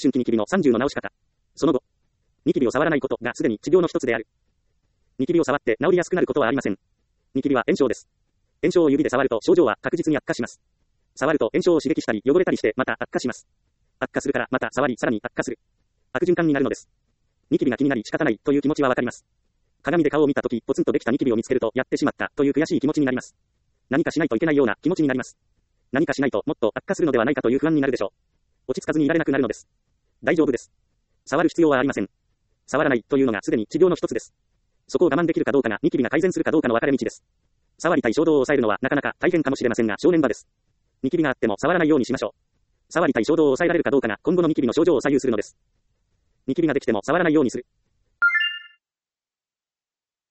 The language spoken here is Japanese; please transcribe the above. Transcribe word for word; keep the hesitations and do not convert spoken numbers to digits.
春期ニキビのさんじゅうの治し方。その後。ニキビを触らないことがすでに治療の一つである。ニキビを触って治りやすくなることはありません。ニキビは炎症です。炎症を指で触ると症状は確実に悪化します。触ると炎症を刺激したり汚れたりしてまた悪化します。悪化するからまた触りさらに悪化する。悪循環になるのです。ニキビが気になり仕方ないという気持ちはわかります。鏡で顔を見たときポツンとできたニキビを見つけるとやってしまったという悔しい気持ちになります。何かしないといけないような気持ちになります。何かしないともっと悪化するのではないかという不安になるでしょう。落ち着かずにいられなくなるのです。大丈夫です。触る必要はありません。触らないというのがすでに治療の一つです。そこを我慢できるかどうかがニキビが改善するかどうかの分かれ道です。触りたい衝動を抑えるのはなかなか大変かもしれませんが正念場です。ニキビがあっても触らないようにしましょう。触りたい衝動を抑えられるかどうかが今後のニキビの症状を左右するのです。ニキビができても触らないようにする。